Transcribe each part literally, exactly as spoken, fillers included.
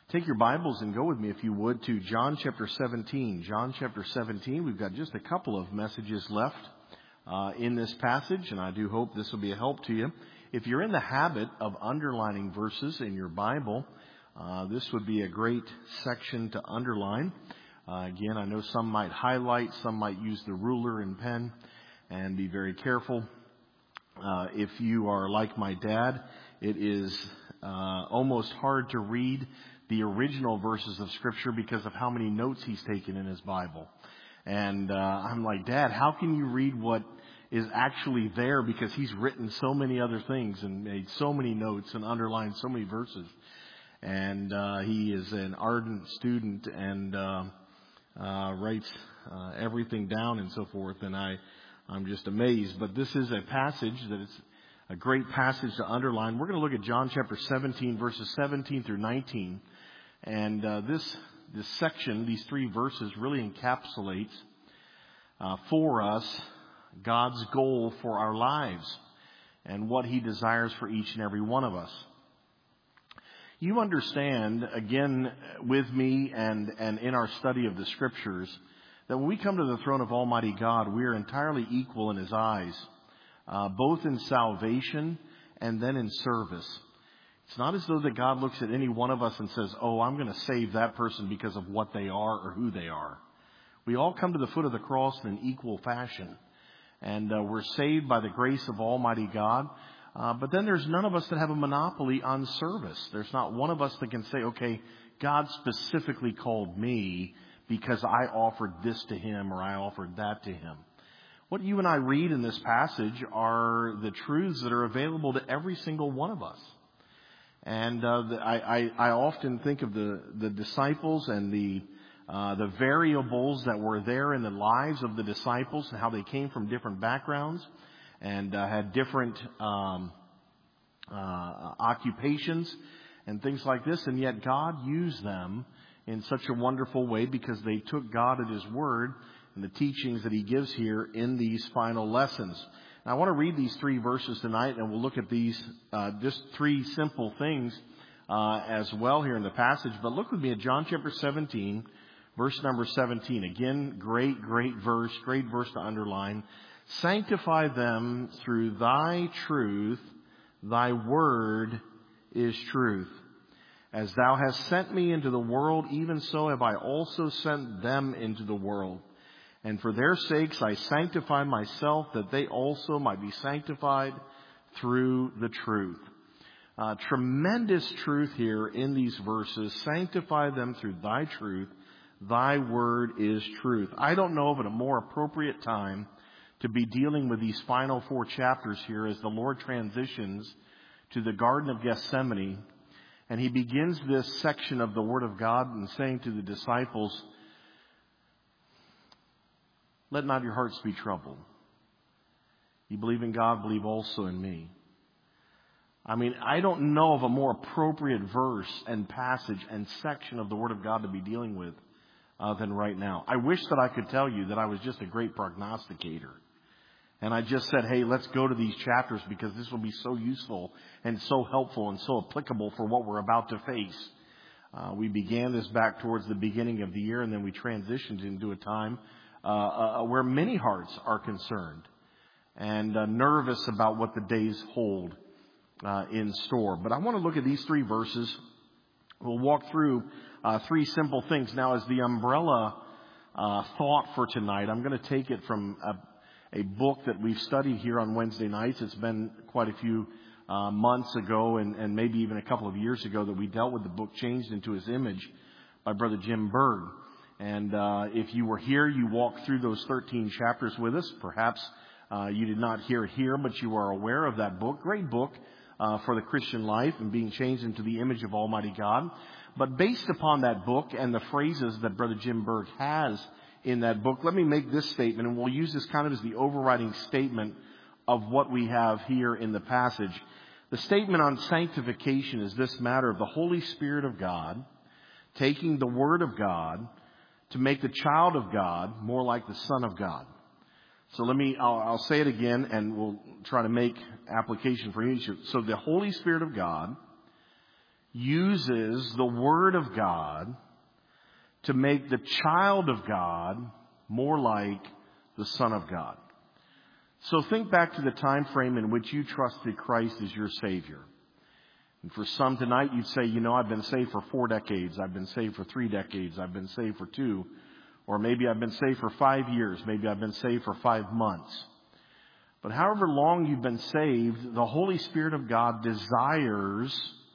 Take your Bibles and go with me, if you would, to John chapter seventeen. John chapter seventeen. We've got just a couple of messages left uh, in this passage, and I do hope this will be a help to you. If you're in the habit of underlining verses in your Bible, uh, this would be a great section to underline. Uh, again, I know some might highlight, some might use the ruler and pen, and be very careful. Uh, if you are like my dad, it is uh, almost hard to read the original verses of Scripture because of how many notes he's taken in his Bible. And uh, I'm like, Dad, how can you read what is actually there? Because he's written so many other things and made so many notes and underlined so many verses. And uh, he is an ardent student and uh, uh, writes uh, everything down and so forth. And I, I'm just amazed. But this is a passage that is a great passage to underline. We're going to look at John chapter seventeen, verses seventeen through nineteen. And uh, this this section, these three verses, really encapsulates uh, for us God's goal for our lives and what He desires for each and every one of us. You understand, again, with me and, and in our study of the Scriptures, that when we come to the throne of Almighty God, we are entirely equal in His eyes, uh, both in salvation and then in service. It's not as though that God looks at any one of us and says, oh, I'm going to save that person because of what they are or who they are. We all come to the foot of the cross in an equal fashion. And uh, we're saved by the grace of Almighty God. Uh, but then there's none of us that have a monopoly on service. There's not one of us that can say, okay, God specifically called me because I offered this to Him or I offered that to Him. What you and I read in this passage are the truths that are available to every single one of us. And uh, the, I, I, I often think of the, the disciples and the uh, the variables that were there in the lives of the disciples and how they came from different backgrounds and uh, had different um, uh, occupations and things like this. And yet God used them in such a wonderful way because they took God at His word and the teachings that He gives here in these final lessons. I want to read these three verses tonight, and we'll look at these uh, just three simple things uh, as well here in the passage. But look with me at John chapter seventeen, verse number seventeen. Again, great, great verse, great verse to underline. Sanctify them through Thy truth. Thy word is truth. As Thou hast sent me into the world, even so have I also sent them into the world. And for their sakes I sanctify myself, that they also might be sanctified through the truth. Uh, tremendous truth here in these verses. Sanctify them through Thy truth. Thy word is truth. I don't know of a more appropriate time to be dealing with these final four chapters here as the Lord transitions to the Garden of Gethsemane. And He begins this section of the Word of God and saying to the disciples, let not your hearts be troubled. You believe in God, believe also in me. I mean, I don't know of a more appropriate verse and passage and section of the Word of God to be dealing with uh, than right now. I wish that I could tell you that I was just a great prognosticator. And I just said, hey, let's go to these chapters because this will be so useful and so helpful and so applicable for what we're about to face. Uh, we began this back towards the beginning of the year, and then we transitioned into a time Uh, uh, where many hearts are concerned and uh, nervous about what the days hold uh, in store. But I want to look at these three verses. We'll walk through uh, three simple things. Now, as the umbrella uh, thought for tonight, I'm going to take it from a, a book that we've studied here on Wednesday nights. It's been quite a few uh, months ago and, and maybe even a couple of years ago that we dealt with the book Changed into His Image by Brother Jim Berg. And uh, if you were here, you walked through those thirteen chapters with us. Perhaps uh, you did not hear it here, but you are aware of that book. Great book uh, for the Christian life and being changed into the image of Almighty God. But based upon that book and the phrases that Brother Jim Berg has in that book, let me make this statement, and we'll use this kind of as the overriding statement of what we have here in the passage. The statement on sanctification is this matter of the Holy Spirit of God taking the Word of God to make the child of God more like the Son of God. So let me, I'll, I'll say it again and we'll try to make application for each. So the Holy Spirit of God uses the Word of God to make the child of God more like the Son of God. So think back to the time frame in which you trusted Christ as your Savior. And for some tonight, you'd say, you know, I've been saved for four decades. I've been saved for three decades. I've been saved for two. Or maybe I've been saved for five years. Maybe I've been saved for five months. But however long you've been saved, the Holy Spirit of God desires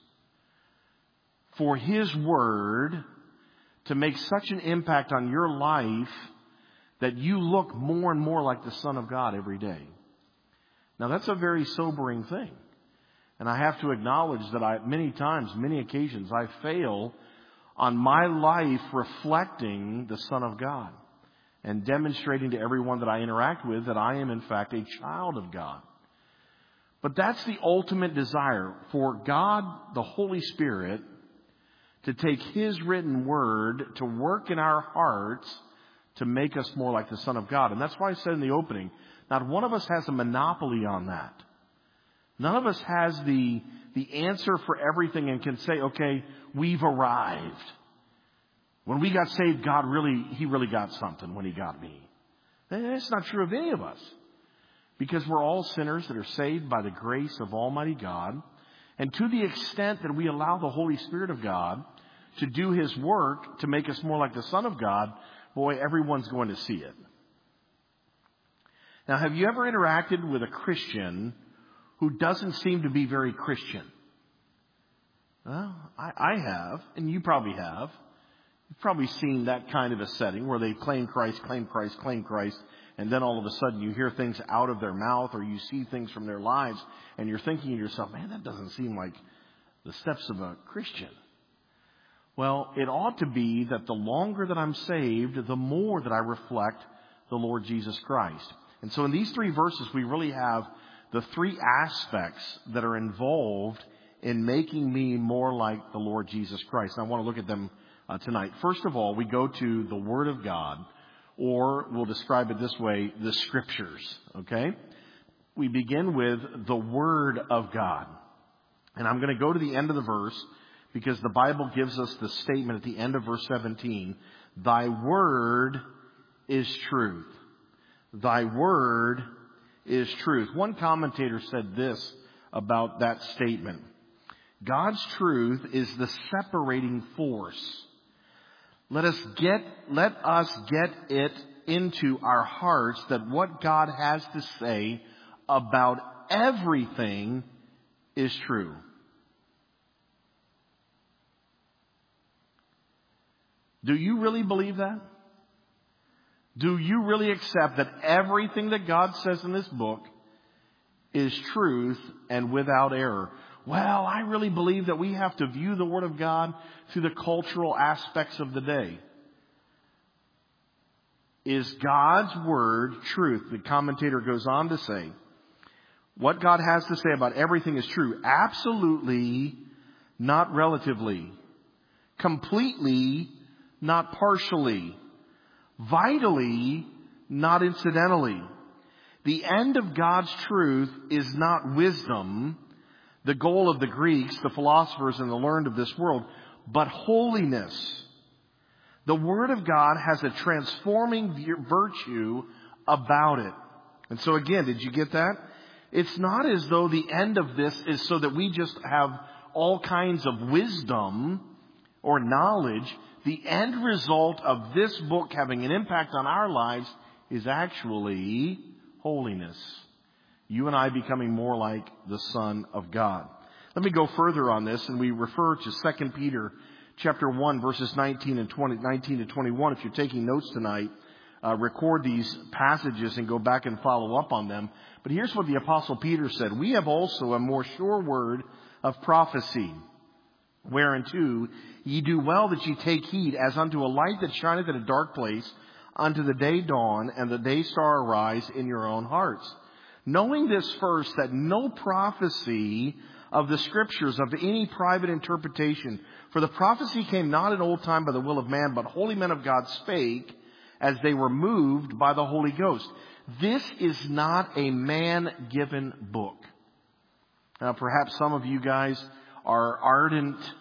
for His Word to make such an impact on your life that you look more and more like the Son of God every day. Now that's a very sobering thing. And I have to acknowledge that I, many times, many occasions, I fail on my life reflecting the Son of God and demonstrating to everyone that I interact with that I am in fact a child of God. But that's the ultimate desire, for God, the Holy Spirit, to take His written Word to work in our hearts to make us more like the Son of God. And that's why I said in the opening, not one of us has a monopoly on that. None of us has the, the answer for everything and can say, okay, we've arrived. When we got saved, God really, He really got something when He got me. That's not true of any of us. Because we're all sinners that are saved by the grace of Almighty God. And to the extent that we allow the Holy Spirit of God to do His work to make us more like the Son of God, boy, everyone's going to see it. Now, have you ever interacted with a Christian who doesn't seem to be very Christian? Well, I, I have, and you probably have. You've probably seen that kind of a setting where they claim Christ, claim Christ, claim Christ, and then all of a sudden you hear things out of their mouth or you see things from their lives, and you're thinking to yourself, man, that doesn't seem like the steps of a Christian. Well, it ought to be that the longer that I'm saved, the more that I reflect the Lord Jesus Christ. And so in these three verses, we really have the three aspects that are involved in making me more like the Lord Jesus Christ. And I want to look at them uh, tonight. First of all, we go to the Word of God, or we'll describe it this way, the Scriptures. Okay? We begin with the Word of God. And I'm going to go to the end of the verse because the Bible gives us the statement at the end of verse seventeen, Thy Word is truth. Thy Word is truth. One commentator said this about that statement. God's truth is the separating force. Let us get, let us get it into our hearts that what God has to say about everything is true. Do you really believe that? Do you really accept that everything that God says in this book is truth and without error? Well, I really believe that we have to view the Word of God through the cultural aspects of the day. Is God's Word truth? The commentator goes on to say, what God has to say about everything is true. Absolutely, not relatively. Completely, not partially. Vitally, not incidentally. The end of God's truth is not wisdom, the goal of the Greeks, the philosophers, and the learned of this world, but holiness. The Word of God has a transforming virtue about it. And so again, did you get that? It's not as though the end of this is so that we just have all kinds of wisdom or knowledge. The end result of this book having an impact on our lives is actually holiness. You and I becoming more like the Son of God. Let me go further on this, and we refer to Second Peter chapter one, verses nineteen and twenty, nineteen to twenty-one. If you're taking notes tonight, uh, record these passages and go back and follow up on them. But here's what the Apostle Peter said. We have also a more sure word of prophecy, whereunto ye do well that ye take heed, as unto a light that shineth in a dark place, unto the day dawn, and the day star arise in your own hearts. Knowing this first, that no prophecy of the Scriptures of any private interpretation, for the prophecy came not in old time by the will of man, but holy men of God spake, as they were moved by the Holy Ghost. This is not a man-given book. Now, perhaps some of you guys are ardent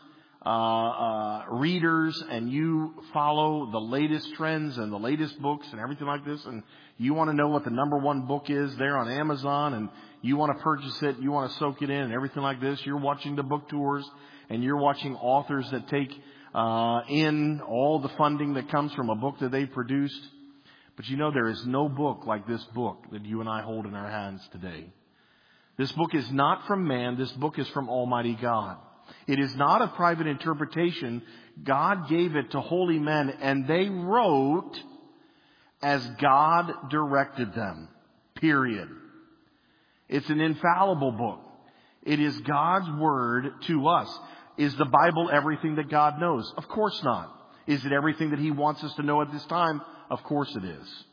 uh, uh, readers and you follow the latest trends and the latest books and everything like this, and you want to know what the number one book is there on Amazon, and you want to purchase it, you want to soak it in and everything like this, you're watching the book tours and you're watching authors that take uh, in all the funding that comes from a book that they produced. But you know, there is no book like this book that you and I hold in our hands today. This book is not from man. This book is from Almighty God. It is not a private interpretation. God gave it to holy men, and they wrote as God directed them. Period. It's an infallible book. It is God's word to us. Is the Bible everything that God knows? Of course not. Is it everything that He wants us to know at this time? Of course it is.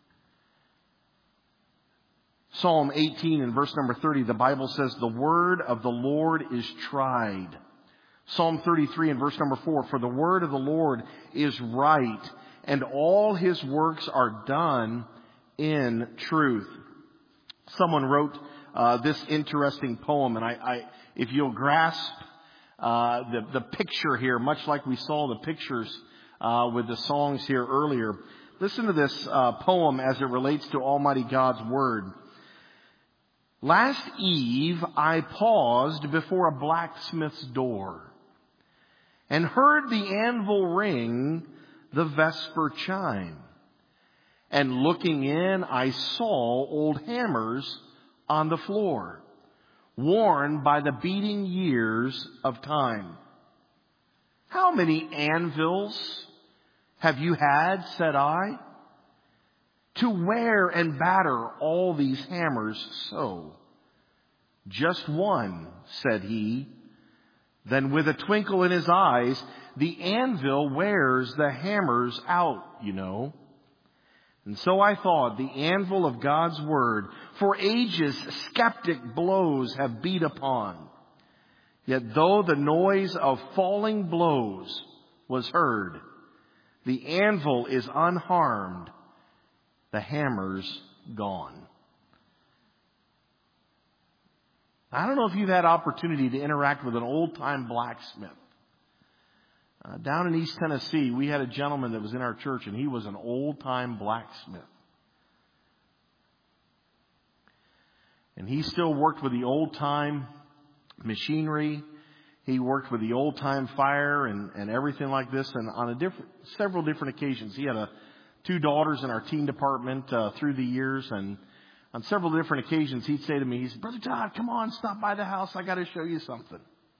Psalm eighteen and verse number thirty, the Bible says, the word of the Lord is tried. Psalm thirty-three and verse number four, for the word of the Lord is right, and all His works are done in truth. Someone wrote uh, this interesting poem, and I, I if you'll grasp uh, the, the picture here, much like we saw the pictures uh, with the songs here earlier, listen to this uh, poem as it relates to Almighty God's word. Last eve, I paused before a blacksmith's door and heard the anvil ring the vesper chime. And looking in, I saw old hammers on the floor, worn by the beating years of time. How many anvils have you had, said I, to wear and batter all these hammers so? Just one, said he. Then with a twinkle in his eyes, the anvil wears the hammers out, you know. And so I thought, the anvil of God's word, for ages skeptic blows have beat upon. Yet though the noise of falling blows was heard, the anvil is unharmed, the hammer's gone. I don't know if you've had opportunity to interact with an old-time blacksmith. Uh, down in East Tennessee, we had a gentleman that was in our church, and he was an old-time blacksmith. And he still worked with the old-time machinery. He worked with the old-time fire and, and everything like this. And on a different, several different occasions, he had a, two daughters in our teen department uh, through the years, and on several different occasions, he'd say to me, he said, Brother Todd, come on, stop by the house. I got to show you something.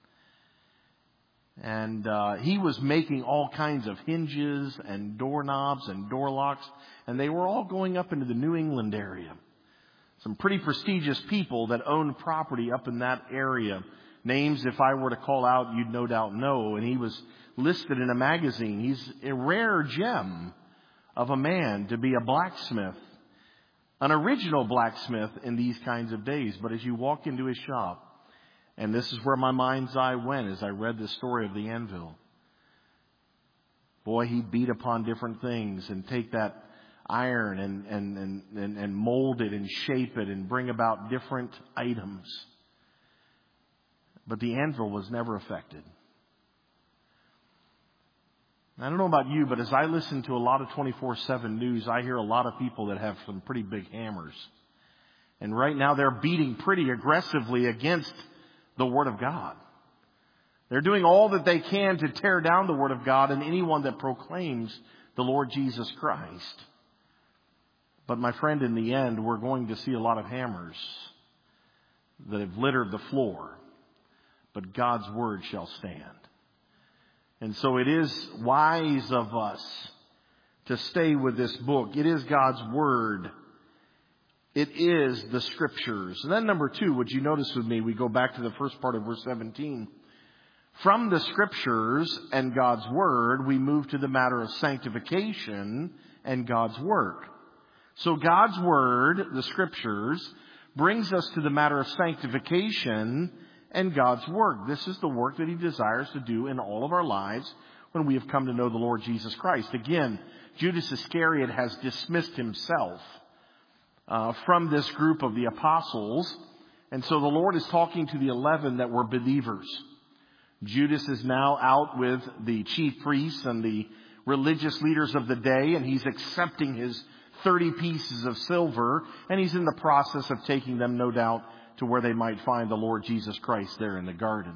And uh, he was making all kinds of hinges and doorknobs and door locks, and they were all going up into the New England area. Some pretty prestigious people that owned property up in that area. Names, if I were to call out, you'd no doubt know. And he was listed in a magazine. He's a rare gem of a man to be a blacksmith. An original blacksmith in these kinds of days. But as you walk into his shop, and this is where my mind's eye went as I read the story of the anvil. Boy, he'd beat upon different things and take that iron and, and, and, and, and mold it and shape it and bring about different items. But the anvil was never affected. I don't know about you, but as I listen to a lot of twenty-four seven news, I hear a lot of people that have some pretty big hammers. And right now they're beating pretty aggressively against the Word of God. They're doing all that they can to tear down the Word of God and anyone that proclaims the Lord Jesus Christ. But my friend, in the end, we're going to see a lot of hammers that have littered the floor. But God's Word shall stand. And so it is wise of us to stay with this book. It is God's Word. It is the Scriptures. And then number two, would you notice with me, we go back to the first part of verse seventeen. From the Scriptures and God's Word, we move to the matter of sanctification and God's work. So God's Word, the Scriptures, brings us to the matter of sanctification and God's work. This is the work that He desires to do in all of our lives when we have come to know the Lord Jesus Christ. Again, Judas Iscariot has dismissed himself uh, from this group of the apostles. And so the Lord is talking to the eleven that were believers. Judas is now out with the chief priests and the religious leaders of the day, and he's accepting his thirty pieces of silver, and he's in the process of taking them, no doubt, to where they might find the Lord Jesus Christ there in the garden.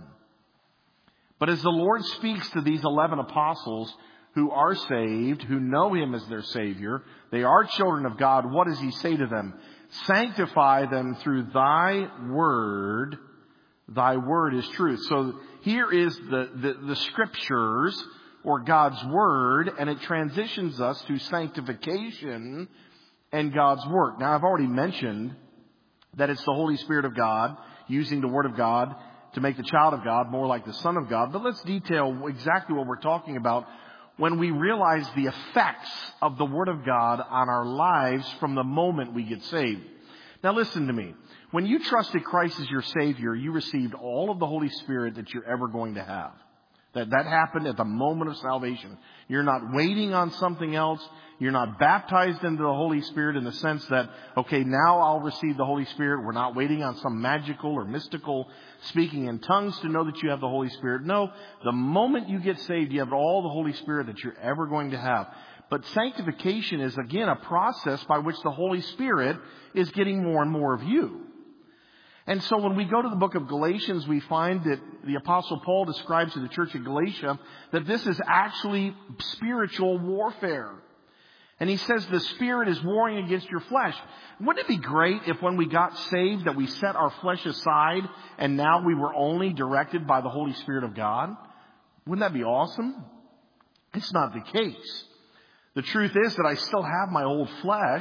But as the Lord speaks to these eleven apostles who are saved, who know Him as their Savior, they are children of God, what does He say to them? Sanctify them through Thy word. Thy word is truth. So here is the, the, the Scriptures, or God's Word, and it transitions us to sanctification and God's work. Now, I've already mentioned that it's the Holy Spirit of God using the Word of God to make the child of God more like the Son of God. But let's detail exactly what we're talking about when we realize the effects of the Word of God on our lives from the moment we get saved. Now, listen to me. When you trusted Christ as your Savior, you received all of the Holy Spirit that you're ever going to have. That that happened at the moment of salvation. You're not waiting on something else. You're not baptized into the Holy Spirit in the sense that, okay, now I'll receive the Holy Spirit. We're not waiting on some magical or mystical speaking in tongues to know that you have the Holy Spirit. No, the moment you get saved, you have all the Holy Spirit that you're ever going to have. But sanctification is, again, a process by which the Holy Spirit is getting more and more of you. And so when we go to the book of Galatians, we find that the Apostle Paul describes to the church of Galatia that this is actually spiritual warfare. And he says the Spirit is warring against your flesh. Wouldn't it be great if when we got saved that we set our flesh aside and now we were only directed by the Holy Spirit of God? Wouldn't that be awesome? It's not the case. The truth is that I still have my old flesh,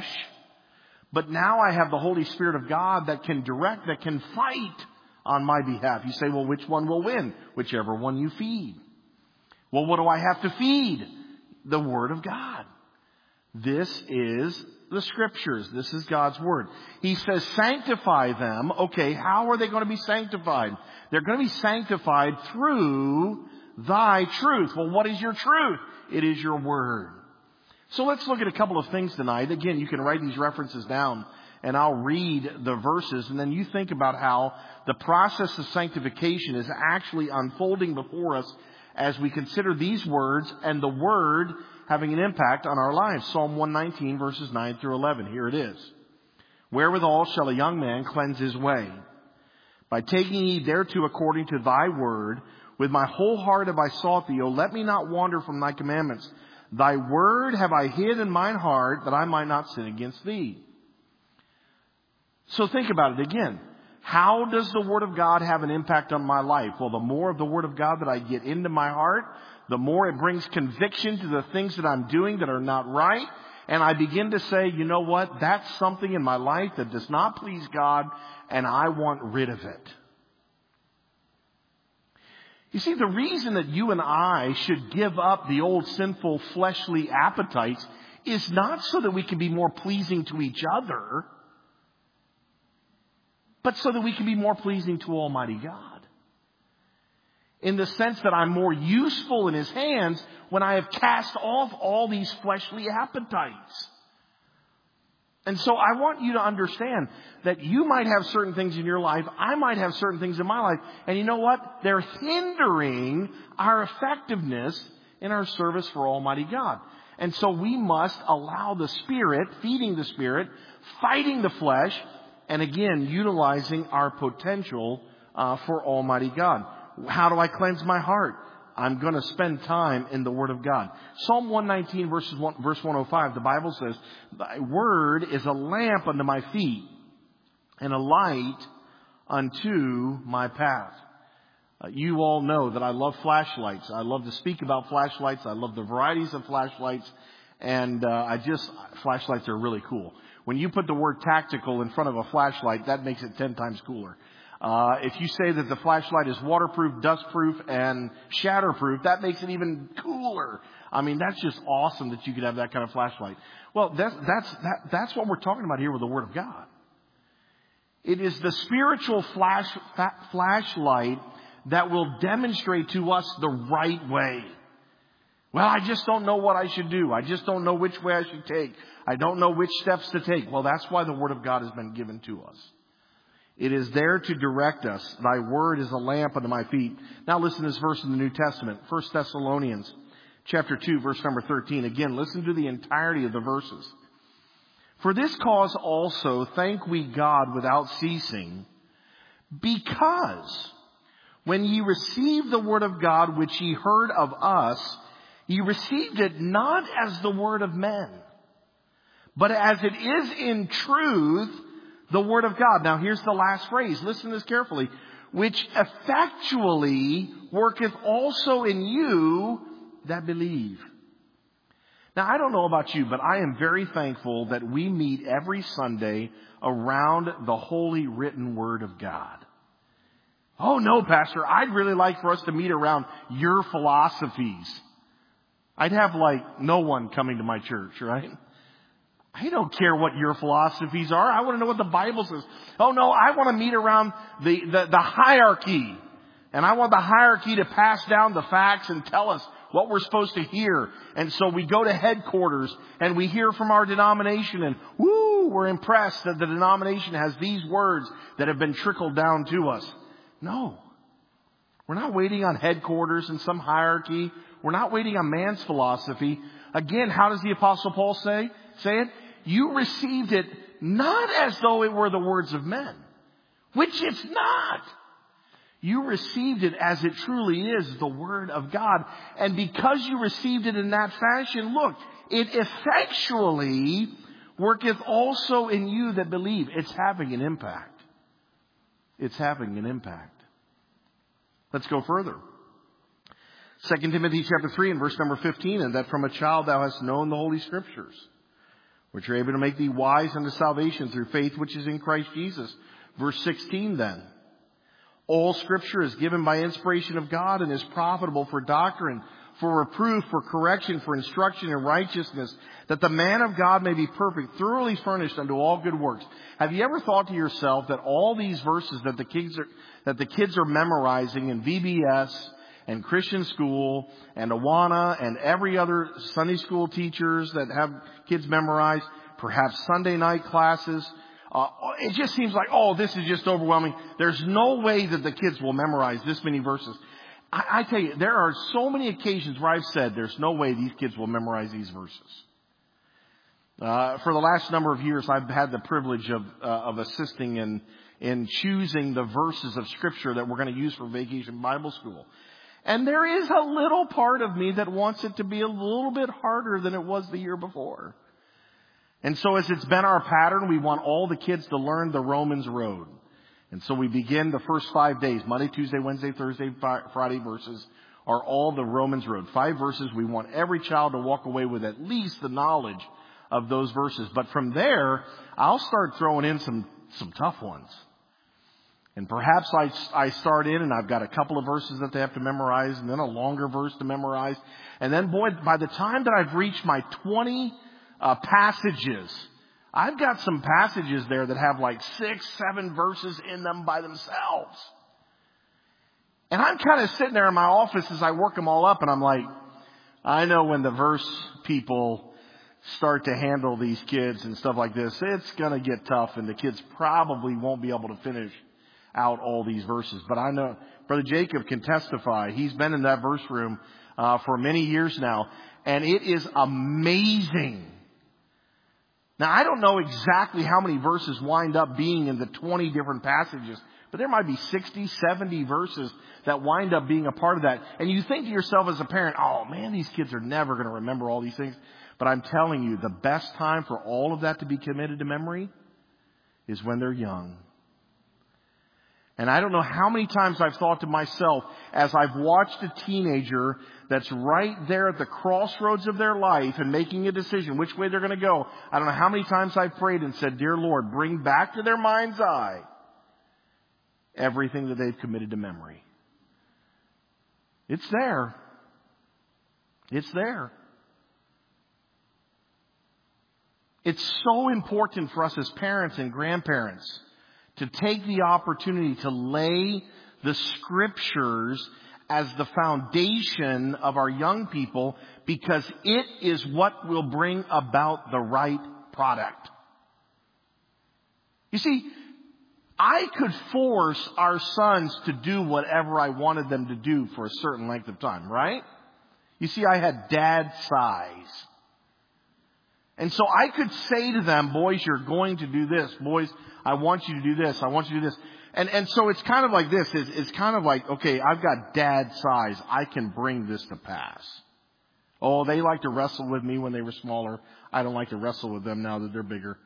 but now I have the Holy Spirit of God that can direct, that can fight on my behalf. You say, well, which one will win? Whichever one you feed. Well, what do I have to feed? The Word of God. This is the Scriptures. This is God's Word. He says, sanctify them. Okay, how are they going to be sanctified? They're going to be sanctified through Thy truth. Well, what is your truth? It is your Word. So let's look at a couple of things tonight. Again, you can write these references down and I'll read the verses, and then you think about how the process of sanctification is actually unfolding before us as we consider these words and the Word having an impact on our lives. Psalm one nineteen verses nine through eleven. Here it is. Wherewithal shall a young man cleanse his way? By taking heed thereto according to Thy word. With my whole heart have I sought Thee. O let me not wander from Thy commandments. Thy word have I hid in mine heart, that I might not sin against Thee. So think about it again. How does the Word of God have an impact on my life? Well, the more of the Word of God that I get into my heart, the more it brings conviction to the things that I'm doing that are not right. And I begin to say, you know what? That's something in my life that does not please God, and I want rid of it. You see, the reason that you and I should give up the old sinful fleshly appetites is not so that we can be more pleasing to each other, but so that we can be more pleasing to Almighty God. In the sense that I'm more useful in His hands when I have cast off all these fleshly appetites. And so I want you to understand that you might have certain things in your life. I might have certain things in my life. And you know what? They're hindering our effectiveness in our service for Almighty God. And so we must allow the Spirit, feeding the Spirit, fighting the flesh, and again, utilizing our potential uh, for Almighty God. How do I cleanse my heart? I'm going to spend time in the Word of God. Psalm one nineteen verses one, verse one oh five, the Bible says, Thy word is a lamp unto my feet and a light unto my path. Uh, you all know that I love flashlights. I love to speak about flashlights. I love the varieties of flashlights. And uh, I just, flashlights are really cool. When you put the word tactical in front of a flashlight, that makes it ten times cooler. Uh, if you say that the flashlight is waterproof, dustproof, and shatterproof, that makes it even cooler. I mean, that's just awesome that you could have that kind of flashlight. Well, that's, that's, that, that's what we're talking about here with the Word of God. It is the spiritual flash, flashlight that will demonstrate to us the right way. Well, I just don't know what I should do. I just don't know which way I should take. I don't know which steps to take. Well, that's why the Word of God has been given to us. It is there to direct us. Thy word is a lamp unto my feet. Now listen to this verse in the New Testament. First Thessalonians chapter two, verse number thirteen. Again, listen to the entirety of the verses. For this cause also thank we God without ceasing, because when ye received the word of God which ye heard of us, ye received it not as the word of men, but as it is in truth the word of God. Now here's the last phrase. Listen to this carefully. Which effectually worketh also in you that believe. Now I don't know about you, but I am very thankful that we meet every Sunday around the holy written word of God. Oh no, Pastor, I'd really like for us to meet around your philosophies. I'd have like no one coming to my church, right? I don't care what your philosophies are. I want to know what the Bible says. Oh no, I want to meet around the, the, the hierarchy. And I want the hierarchy to pass down the facts and tell us what we're supposed to hear. And so we go to headquarters and we hear from our denomination and woo, we're impressed that the denomination has these words that have been trickled down to us. No. We're not waiting on headquarters and some hierarchy. We're not waiting on man's philosophy. Again, how does the Apostle Paul say, say it? You received it not as though it were the words of men, which it's not. You received it as it truly is, the Word of God. And because you received it in that fashion, look, it effectually worketh also in you that believe. It's having an impact. It's having an impact. Let's go further. Second Timothy chapter three and verse number fifteen, and that from a child thou hast known the Holy Scriptures, which are able to make thee wise unto salvation through faith which is in Christ Jesus. Verse sixteen then. All Scripture is given by inspiration of God and is profitable for doctrine, for reproof, for correction, for instruction in righteousness, that the man of God may be perfect, thoroughly furnished unto all good works. Have you ever thought to yourself that all these verses that the kids are, that the kids are memorizing in V B S and Christian school and Awana and every other Sunday school teachers that have kids memorize, perhaps Sunday night classes, uh, it just seems like, oh, this is just overwhelming. There's no way that the kids will memorize this many verses. I, I tell you, there are so many occasions where I've said there's no way these kids will memorize these verses. Uh, for the last number of years, I've had the privilege of, uh, of assisting in, in choosing the verses of Scripture that we're going to use for Vacation Bible School. And there is a little part of me that wants it to be a little bit harder than it was the year before. And so as it's been our pattern, we want all the kids to learn the Romans road. And so we begin the first five days, Monday, Tuesday, Wednesday, Thursday, Friday verses are all the Romans road. Five verses. We want every child to walk away with at least the knowledge of those verses. But from there, I'll start throwing in some, some tough ones. And perhaps I, I start in and I've got a couple of verses that they have to memorize and then a longer verse to memorize. And then, boy, by the time that I've reached my twenty uh, passages, I've got some passages there that have like six, seven verses in them by themselves. And I'm kind of sitting there in my office as I work them all up and I'm like, I know when the verse people start to handle these kids and stuff like this, it's going to get tough and the kids probably won't be able to finish out all these verses. But I know Brother Jacob can testify. He's been in that verse room uh, for many years now, and it is amazing. Now, I don't know exactly how many verses wind up being in the twenty different passages, but there might be sixty, seventy verses that wind up being a part of that. And you think to yourself as a parent, oh man, these kids are never going to remember all these things. But I'm telling you, the best time for all of that to be committed to memory is when they're young. And I don't know how many times I've thought to myself as I've watched a teenager that's right there at the crossroads of their life and making a decision which way they're going to go. I don't know how many times I've prayed and said, Dear Lord, bring back to their mind's eye everything that they've committed to memory. It's there. It's there. It's so important for us as parents and grandparents to take the opportunity to lay the Scriptures as the foundation of our young people, because it is what will bring about the right product. You see, I could force our sons to do whatever I wanted them to do for a certain length of time, right? You see, I had dad size. And so I could say to them, boys, you're going to do this. Boys, I want you to do this. I want you to do this. And, and so it's kind of like this. It's, it's kind of like, okay, I've got dad size. I can bring this to pass. Oh, they like to wrestle with me when they were smaller. I don't like to wrestle with them now that they're bigger.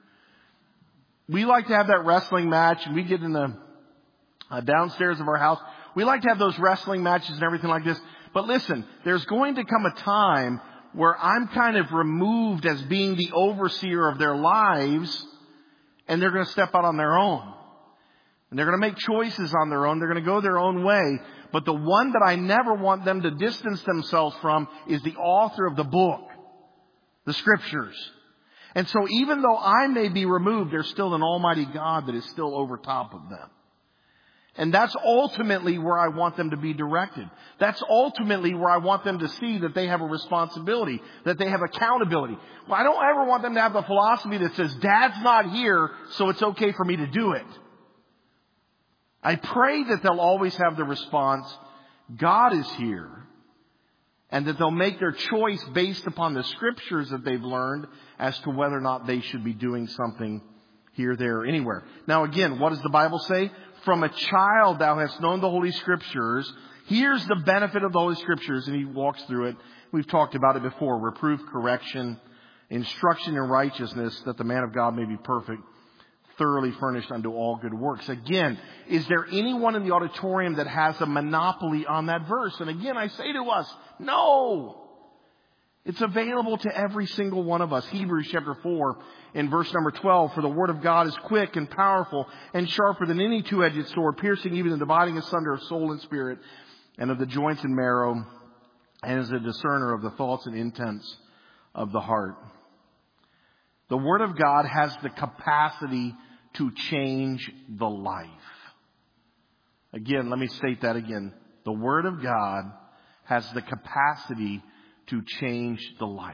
We like to have that wrestling match, and we get in the uh, downstairs of our house. We like to have those wrestling matches and everything like this. But listen, there's going to come a time where I'm kind of removed as being the overseer of their lives, and they're going to step out on their own. And they're going to make choices on their own. They're going to go their own way. But the one that I never want them to distance themselves from is the author of the book, the Scriptures. And so even though I may be removed, there's still an almighty God that is still over top of them. And that's ultimately where I want them to be directed. That's ultimately where I want them to see that they have a responsibility, that they have accountability. Well, I don't ever want them to have the philosophy that says, Dad's not here, so it's okay for me to do it. I pray that they'll always have the response, God is here, and that they'll make their choice based upon the Scriptures that they've learned as to whether or not they should be doing something here, there, or anywhere. Now again, what does the Bible say? From a child thou hast known the Holy Scriptures. Here's the benefit of the Holy Scriptures, and he walks through it. We've talked about it before. Reproof, correction, instruction in righteousness, that the man of God may be perfect, thoroughly furnished unto all good works. Again, is there anyone in the auditorium that has a monopoly on that verse? And again, I say to us, no. It's available to every single one of us. Hebrews chapter four in verse number twelve, for the word of God is quick and powerful and sharper than any two-edged sword, piercing even and dividing asunder of soul and spirit and of the joints and marrow, and is a discerner of the thoughts and intents of the heart. The word of God has the capacity to change the life. Again, let me state that again. The word of God has the capacity to change the life.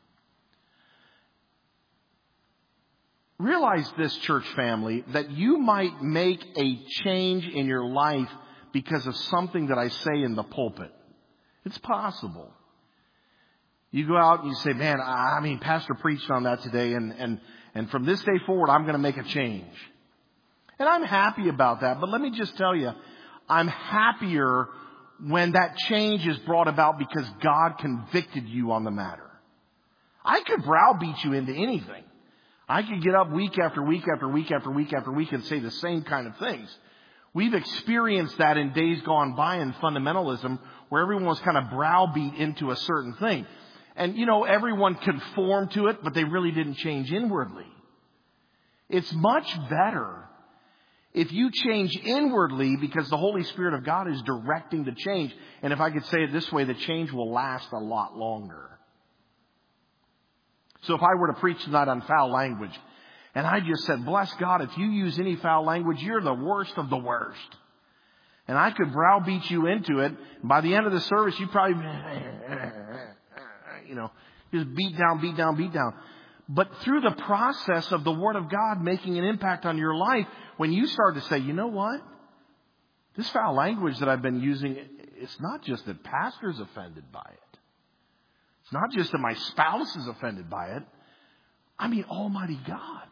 Realize this, church family, that you might make a change in your life because of something that I say in the pulpit. It's possible. You go out and you say, man, I mean, Pastor preached on that today, and, and, and from this day forward, I'm going to make a change. And I'm happy about that. But let me just tell you, I'm happier when that change is brought about because God convicted you on the matter. I could browbeat you into anything. I could get up week after week after week after week after week and say the same kind of things. We've experienced that in days gone by in fundamentalism, where everyone was kind of browbeat into a certain thing. And, you know, everyone conformed to it, but they really didn't change inwardly. It's much better if you change inwardly because the Holy Spirit of God is directing the change. And if I could say it this way, the change will last a lot longer. So if I were to preach tonight on foul language, and I just said, bless God, if you use any foul language, you're the worst of the worst. And I could browbeat you into it. By the end of the service, you probably, you know, just beat down, beat down, beat down. But through the process of the Word of God making an impact on your life, when you start to say, you know what? This foul language that I've been using, it's not just that pastor's offended by it. It's not just that my spouse is offended by it. I mean, Almighty God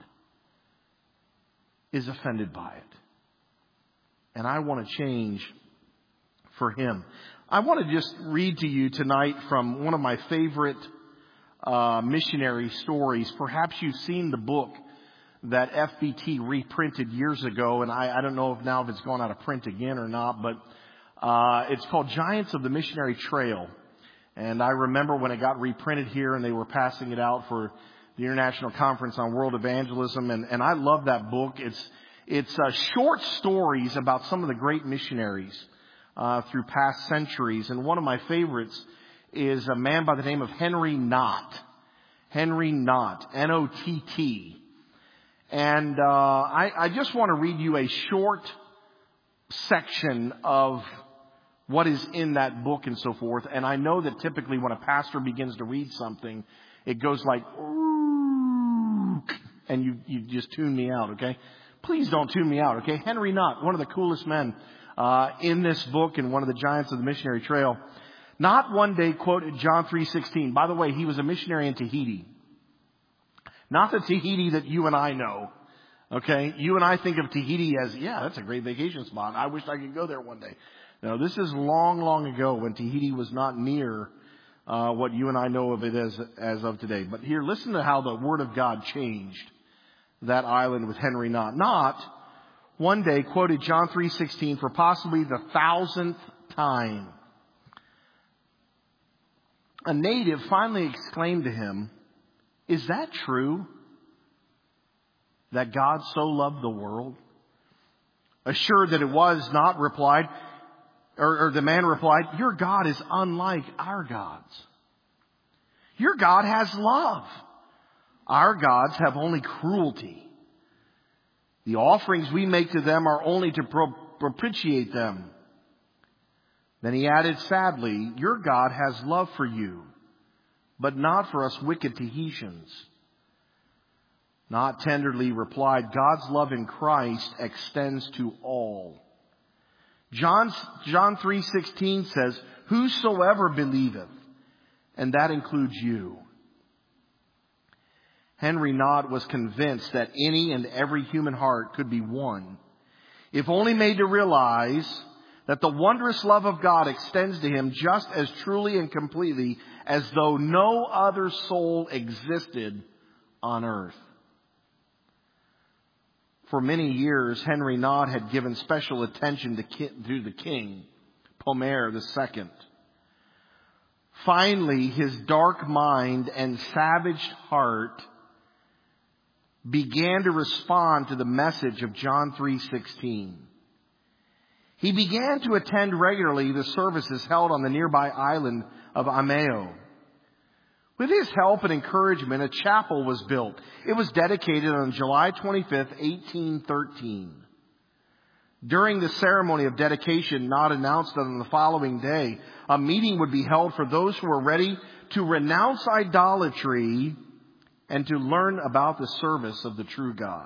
is offended by it. And I want to change for Him. I want to just read to you tonight from one of my favorite uh, missionary stories. Perhaps you've seen the book that F B T reprinted years ago, and I, I don't know if now if it's gone out of print again or not, but uh, it's called Giants of the Missionary Trail. And I remember when it got reprinted here and they were passing it out for the International Conference on World Evangelism, and, and I love that book. It's it's uh, short stories about some of the great missionaries uh, through past centuries. And one of my favorites is a man by the name of Henry Nott. Henry Nott, N O T T. And uh, I, I just want to read you a short section of what is in that book and so forth. And I know that typically when a pastor begins to read something, it goes like, and you, you just tune me out, okay? Please don't tune me out, okay? Henry Knott, one of the coolest men uh, in this book and one of the giants of the missionary trail. Knott one day quoted John three sixteen. By the way, he was a missionary in Tahiti. Not the Tahiti that you and I know, okay? You and I think of Tahiti as, yeah, that's a great vacation spot. I wish I could go there one day. No, this is long, long ago when Tahiti was not near uh, what you and I know of it as, as of today. But here, listen to how the Word of God changed that island with Henry Knott. Knott one day quoted John three sixteen for possibly the thousandth time. A native finally exclaimed to him, "Is that true? That God so loved the world?" Assured that it was, Knott replied, or, or the man replied, "Your God is unlike our gods. Your God has love. Our gods have only cruelty. The offerings we make to them are only to pro- propitiate them." Then he added sadly, "Your God has love for you, but not for us wicked Tahitians." Knott tenderly replied, "God's love in Christ extends to all." John, John three sixteen says, "Whosoever believeth," and that includes you. Henry Knott was convinced that any and every human heart could be won, if only made to realize that the wondrous love of God extends to him just as truly and completely as though no other soul existed on earth. For many years, Henry Knott had given special attention to, ki- to the king, Pomer the Second. Finally, his dark mind and savage heart began to respond to the message of John three sixteen. He began to attend regularly the services held on the nearby island of Ameo. With his help and encouragement, a chapel was built. It was dedicated on July twenty-fifth, eighteen thirteen. During the ceremony of dedication, Knott announced that on the following day, a meeting would be held for those who were ready to renounce idolatry and to learn about the service of the true God.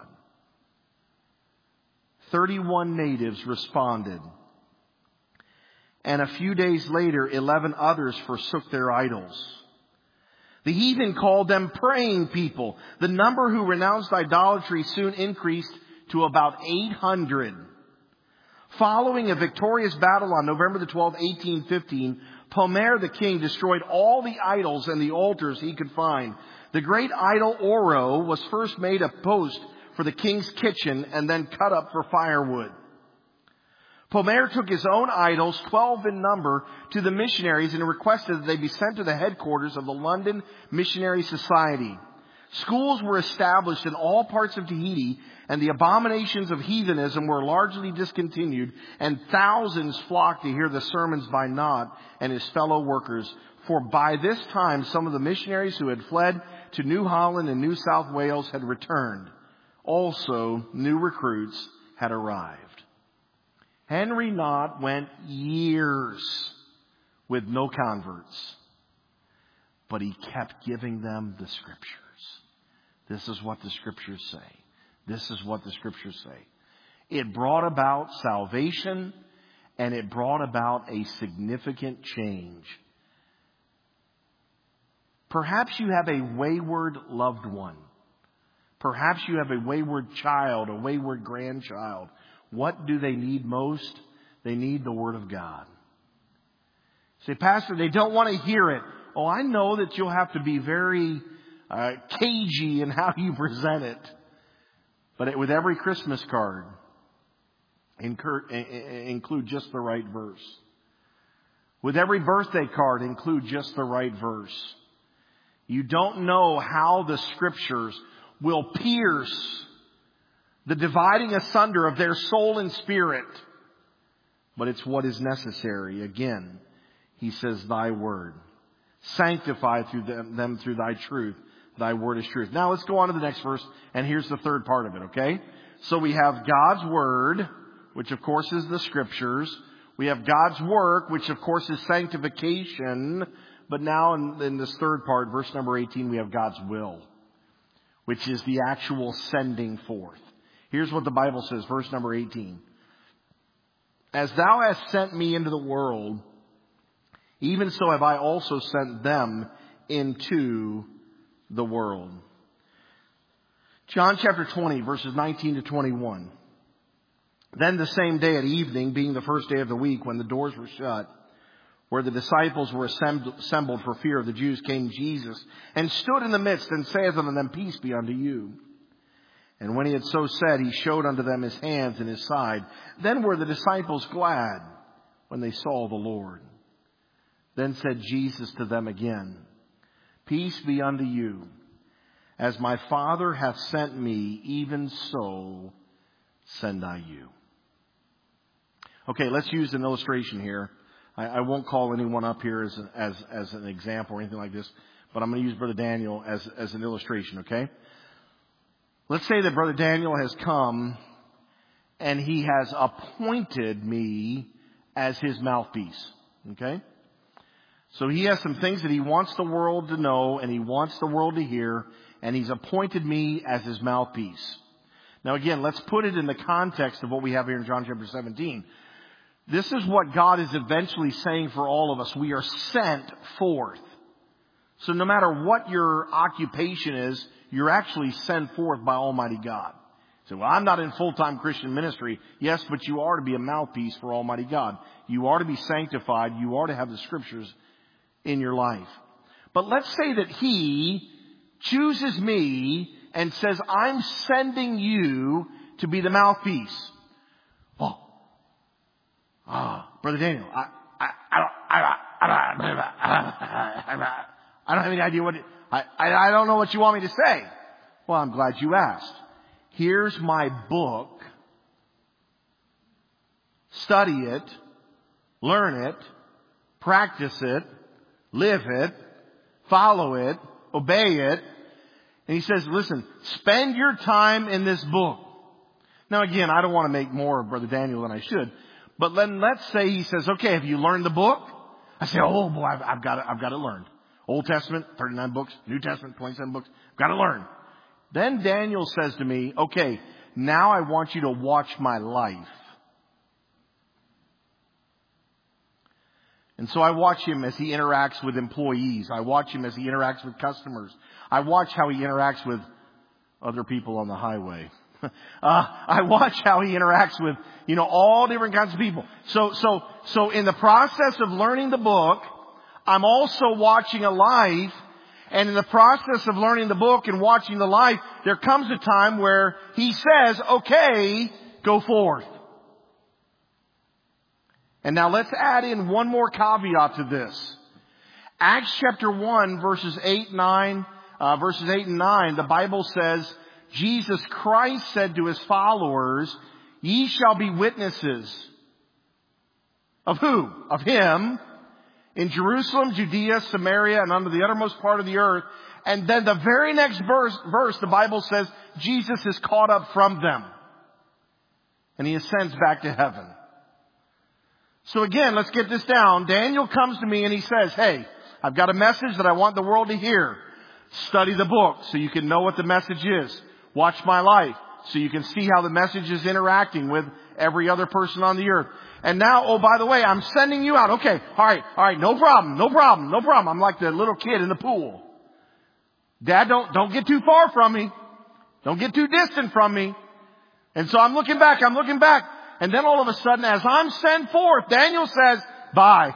thirty-one natives responded. And a few days later, eleven others forsook their idols. The heathen called them praying people. The number who renounced idolatry soon increased to about eight hundred. Following a victorious battle on November the twelfth, eighteen fifteen, Pomer the king destroyed all the idols and the altars he could find. The great idol Oro was first made a post for the king's kitchen and then cut up for firewood. Pomer took his own idols, twelve in number, to the missionaries and requested that they be sent to the headquarters of the London Missionary Society. Schools were established in all parts of Tahiti, and the abominations of heathenism were largely discontinued, and thousands flocked to hear the sermons by Knott and his fellow workers. For by this time, some of the missionaries who had fled to New Holland and New South Wales had returned. Also, new recruits had arrived. Henry Knott went years with no converts, but he kept giving them the Scriptures. This is what the Scriptures say. This is what the Scriptures say. It brought about salvation, and it brought about a significant change. Perhaps you have a wayward loved one. Perhaps you have a wayward child, a wayward grandchild. What do they need most? They need the Word of God. Say, Pastor, they don't want to hear it. Oh, I know that you'll have to be very uh, cagey in how you present it. But it, with every Christmas card, incur, include just the right verse. With every birthday card, include just the right verse. You don't know how the Scriptures will pierce the dividing asunder of their soul and spirit. But it's what is necessary. Again, he says, thy word. Sanctify through them, them through thy truth. Thy word is truth. Now let's go on to the next verse. And here's the third part of it, okay? So we have God's word, which of course is the Scriptures. We have God's work, which of course is sanctification. But now in, in this third part, verse number eighteen, we have God's will, which is the actual sending forth. Here's what the Bible says, verse number eighteen. As thou hast sent me into the world, even so have I also sent them into the world. John chapter twenty, verses nineteen to twenty-one. Then the same day at evening, being the first day of the week, when the doors were shut, where the disciples were assembled for fear of the Jews, came Jesus, and stood in the midst, and saith unto them, Peace be unto you. And when he had so said, he showed unto them his hands and his side. Then were the disciples glad when they saw the Lord. Then said Jesus to them again, Peace be unto you. As my Father hath sent me, even so send I you. Okay, let's use an illustration here. I, I won't call anyone up here as, a, as, as an example or anything like this, but I'm going to use Brother Daniel as, as an illustration, okay? Let's say that Brother Daniel has come and he has appointed me as his mouthpiece, okay? So he has some things that he wants the world to know and he wants the world to hear, and he's appointed me as his mouthpiece. Now again, let's put it in the context of what we have here in John chapter seventeen. This is what God is eventually saying for all of us. We are sent forth. So no matter what your occupation is, you're actually sent forth by Almighty God. So, well, I'm not in full-time Christian ministry. Yes, but you are to be a mouthpiece for Almighty God. You are to be sanctified. You are to have the Scriptures in your life. But let's say that He chooses me and says, I'm sending you to be the mouthpiece. Well, ah, Brother Daniel, I, I, I don't, I, I, I, I don't have any idea what, it, I, I, I don't know what you want me to say. Well, I'm glad you asked. Here's my book. Study it, learn it, practice it, live it, follow it, obey it. And he says, listen, spend your time in this book. Now again, I don't want to make more of Brother Daniel than I should. But then let's say he says, okay, have you learned the book? I say, oh boy, I've, I've got it, I've got it learned. Old Testament, thirty-nine books. New Testament, twenty-seven books. I've got to learn. Then Daniel says to me, okay, now I want you to watch my life. And so I watch him as he interacts with employees. I watch him as he interacts with customers. I watch how he interacts with other people on the highway. uh, I watch how he interacts with, you know, all different kinds of people. So, so, so in the process of learning the book, I'm also watching a life. And in the process of learning the book and watching the life, there comes a time where he says, okay, go forth. And now let's add in one more caveat to this. Acts chapter one, verses eight, nine, uh, verses eight and nine, the Bible says, Jesus Christ said to his followers, ye shall be witnesses. Of who? Of him. In Jerusalem, Judea, Samaria, and unto the uttermost part of the earth. And then the very next verse, verse, the Bible says, Jesus is caught up from them. And he ascends back to heaven. So again, let's get this down. Daniel comes to me and he says, hey, I've got a message that I want the world to hear. Study the book so you can know what the message is. Watch my life so you can see how the message is interacting with every other person on the earth. And now, oh, by the way, I'm sending you out. Okay, all right, all right, no problem, no problem, no problem. I'm like the little kid in the pool. Dad, don't, don't get too far from me. Don't get too distant from me. And so I'm looking back, I'm looking back. And then all of a sudden, as I'm sent forth, Daniel says, bye.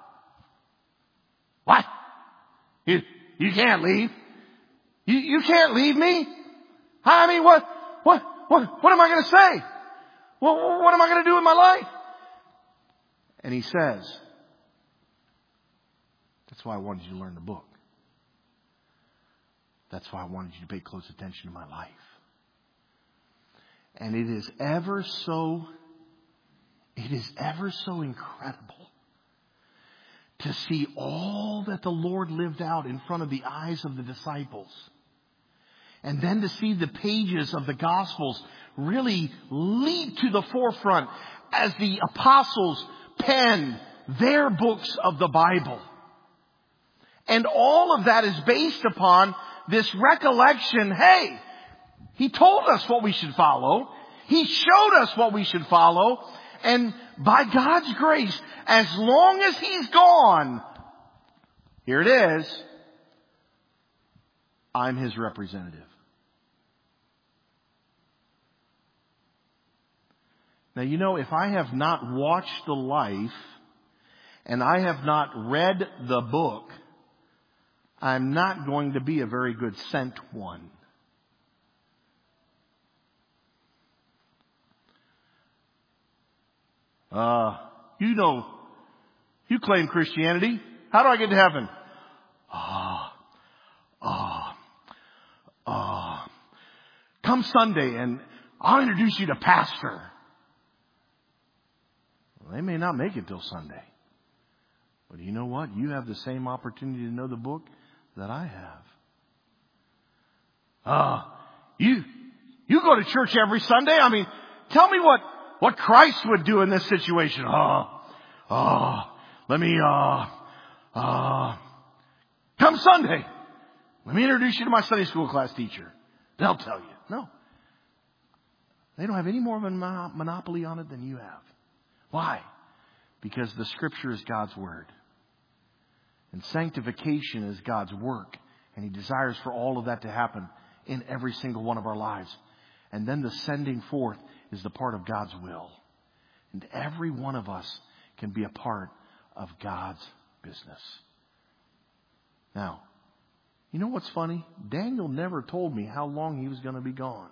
What? You, you can't leave. You, you can't leave me? I mean, what, what, what, what am I going to say? What, what am I going to do with my life? And he says, that's why I wanted you to learn the book. That's why I wanted you to pay close attention to my life. And it is ever so, it is ever so incredible to see all that the Lord lived out in front of the eyes of the disciples. And then to see the pages of the Gospels really leap to the forefront as the apostles pen their books of the Bible. And all of that is based upon this recollection, hey, he told us what we should follow. He showed us what we should follow. And by God's grace, as long as He's gone, here it is, I'm His representative. Now, you know, if I have not watched the life and I have not read the book, I'm not going to be a very good sent one. Uh, you know, you claim Christianity. How do I get to heaven? Ah, ah, ah. Come Sunday and I'll introduce you to Pastor. Well, they may not make it till Sunday. But you know what? You have the same opportunity to know the book that I have. Uh, you, you go to church every Sunday? I mean, tell me what, what Christ would do in this situation. Oh, oh, let me, uh, uh, come Sunday. Let me introduce you to my Sunday school class teacher. They'll tell you. No. They don't have any more of a monopoly on it than you have. Why? Because the Scripture is God's Word. And sanctification is God's work. And He desires for all of that to happen in every single one of our lives. And then the sending forth is the part of God's will. And every one of us can be a part of God's business. Now, you know what's funny? Daniel never told me how long he was going to be gone.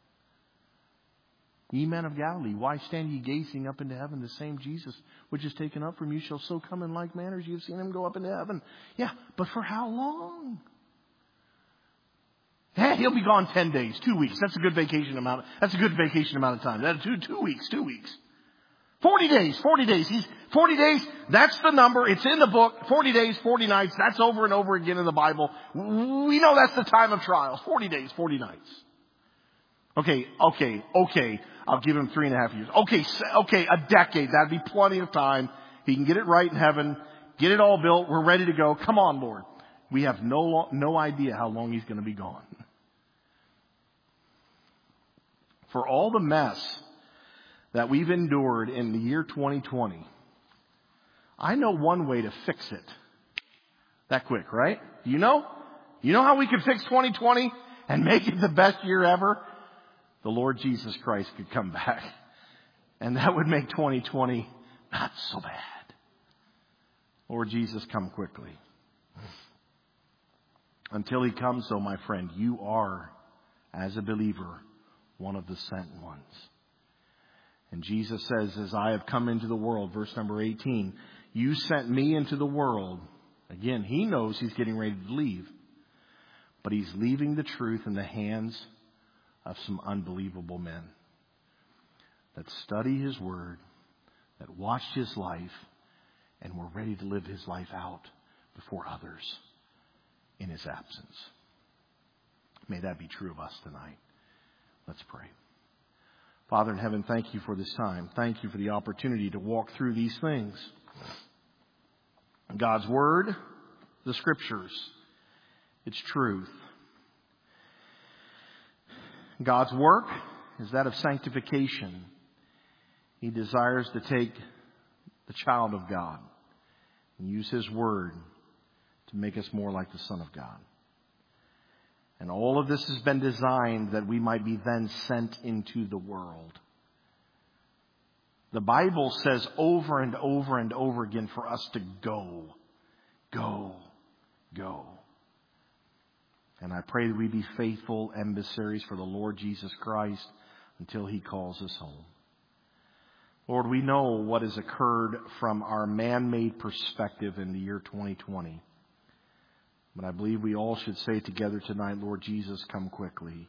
Ye men of Galilee, why stand ye gazing up into heaven? The same Jesus which is taken up from you shall so come in like manner as you have seen Him go up into heaven. Yeah, but for how long? Hey, He'll be gone ten days, two weeks. That's a good vacation amount. That's a good vacation amount of time. That's two, two weeks, two weeks. Forty days, forty days. He's forty days. That's the number. It's in the book. Forty days, forty nights. That's over and over again in the Bible. We know that's the time of trials. Forty days, forty nights. Okay, okay, okay. I'll give him three and a half years. Okay, okay, a decade. That'd be plenty of time. He can get it right in heaven. Get it all built. We're ready to go. Come on, Lord. We have no, no idea how long He's going to be gone. For all the mess that we've endured in the year twenty twenty, I know one way to fix it. That quick, right? You know? You know how we could fix twenty twenty and make it the best year ever? The Lord Jesus Christ could come back. And that would make twenty twenty not so bad. Lord Jesus, come quickly. Until He comes, though, my friend, you are, as a believer, one of the sent ones. And Jesus says, as I have come into the world, verse number eighteen, you sent me into the world. Again, He knows He's getting ready to leave. But He's leaving the truth in the hands of some unbelievable men that study His Word, that watched His life, and were ready to live His life out before others in His absence. May that be true of us tonight. Let's pray. Father in heaven, thank You for this time. Thank You for the opportunity to walk through these things. God's Word, the Scriptures, its truth. God's work is that of sanctification. He desires to take the child of God and use His Word to make us more like the Son of God. And all of this has been designed that we might be then sent into the world. The Bible says over and over and over again for us to go, go, go. And I pray that we be faithful emissaries for the Lord Jesus Christ until He calls us home. Lord, we know what has occurred from our man-made perspective in the year twenty twenty. But I believe we all should say together tonight, Lord Jesus, come quickly.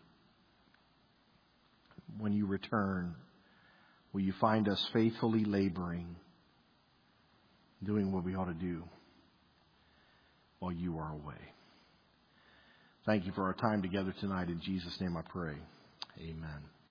When You return, will You find us faithfully laboring, doing what we ought to do while You are away. Thank You for our time together tonight. In Jesus' name I pray. Amen.